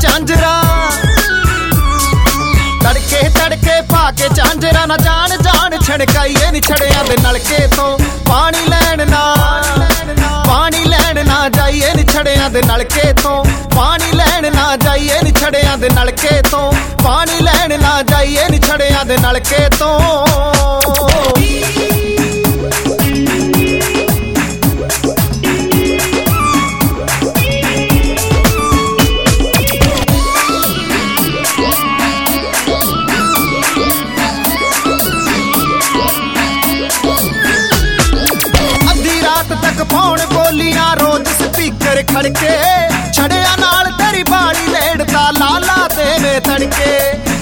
झांजरा तड़के तड़के पा के झांजरा ना जान जान छड़काइए नी छड़ियां दे नलके तो पानी लैन ना जाइए नी छड़ियां दे नलके तो पानी लैन ना जाइए नी छड़ियां दे नलके तो पानी लैन ना जाइए नी छड़ियां दे नलके तो फोन बोलियां रोज स्पीकर खड़के छड़िया नाल तेरी बाड़ी लेड़ता लाला देवे तड़के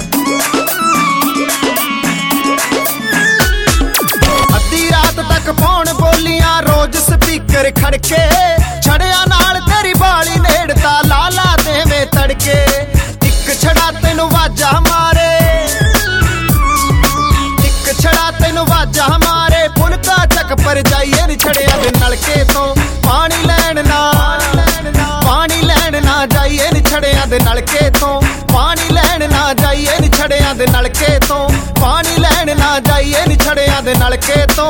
अद्धी रात तक फोन बोलियां रोज स्पीकर खड़के छड़िया नाल तेरी बाड़ी लेड़ता लाला देवे तड़के एक छड़ा तेनू वाजा मारे एक छड़ा तेनू वाजा मारे फुलका चक पर जाइए नी छड़िया दे नलके तो पानी लैन ना जाइए नी छड़िया दे नलके तो पानी लैन ना जाइए नी छड़िया दे नलके तो पानी लैन ना जाइए नी छड़िया दे नलके तो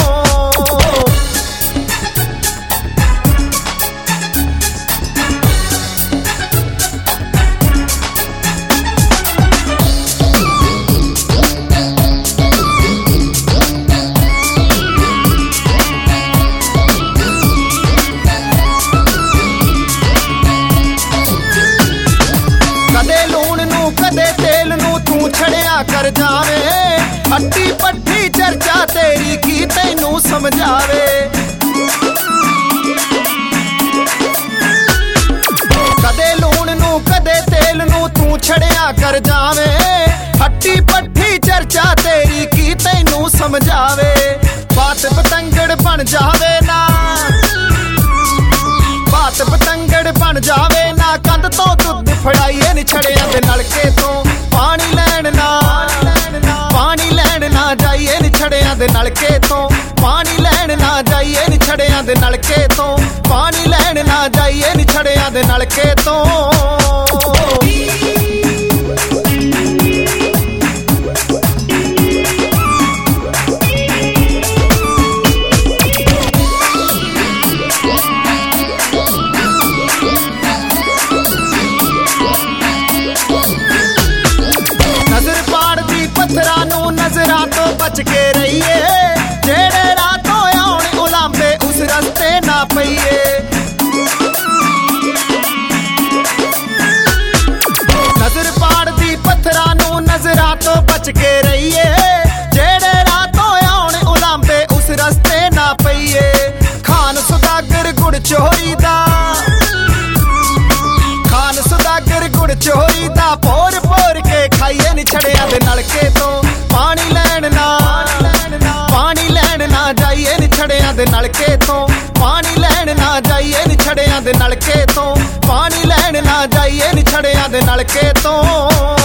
कदे तेल नू तू छड़िया कर जावे हट्टी पट्टी चर्चा तेरी की तैनू समझावे कदे लूण नू कदे तेल नू तू छड़िया कर जावे हट्टी पट्टी चर्चा तेरी की तैनू समझावे बात पतंगड़ बन जावे ना बात पतंगड़ बन जावे ना कंध तो दुध फड़ाइए नी छड़िया दे नलके तो पानी लैन ना जाइए नी छड़िया दे नलके तो पानी लैन ना जाइए नी छड़िया दे नलके तो पानी लैन ना जाइए नी छड़िया दे नलके तो नजरा तो बच के रहिए जेड़े रातों आउण उलांबे उस रस्ते ना पईए नजर पाड़ दी पत्थरां नू नजरा तो बच के रहिए जेड़े रातों आउण उलांबे उस रस्ते ना पईए खान सुदागर गुड़ चोरी दा खान सुदागर गुड़ चोरी दा पोर पोर के खाइए नी छड़िया दे नलके तो पानी लैन ना जाइए नी छड़िया दे नलके तो पानी लैन ना जाइए नी छड़िया दे नलके तो पानी लैन ना जाइए नी छड़िया दे नलके तो